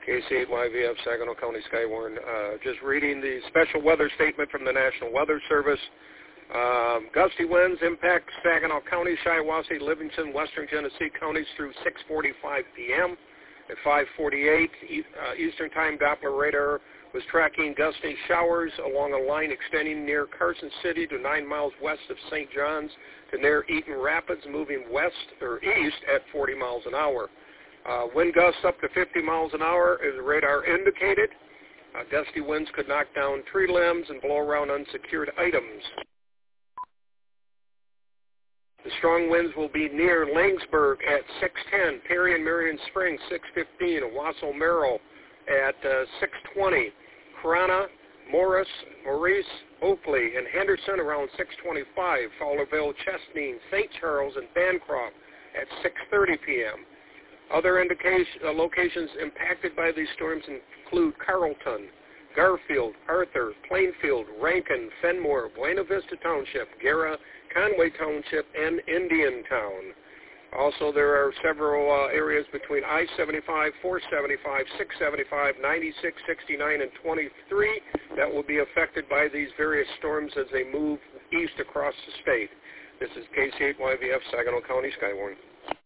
KC8YVF, Saginaw County Skywarn. Just reading the special weather statement from the National Weather Service. Gusty winds impact Saginaw County, Shiawassee, Livingston, Western Genesee counties through 6:45 p.m. At 5:48 Eastern Time, Doppler radar was tracking gusty showers along a line extending near Carson City to 9 miles west of St. John's to near Eaton Rapids, moving west or east at 40 miles an hour. Wind gusts up to 50 miles an hour, as the radar indicated. Gusty winds could knock down tree limbs and blow around unsecured items. The strong winds will be near Langsburg at 6:10, Perry and Marion Springs 6:15, Owasso Merrill at 6:20, Corona, Maurice, Oakley, and Henderson around 6:25, Fowlerville, Chesnee, St. Charles, and Bancroft at 6:30 p.m. Other locations impacted by these storms include Carrollton, Garfield, Arthur, Plainfield, Rankin, Fenmore, Buena Vista Township, Guerra, Conway Township, and Indiantown. Also, there are several areas between I-75, 475, 675, 96, 69, and 23 that will be affected by these various storms as they move east across the state. This is KC8YVF, Saginaw County Skywarn.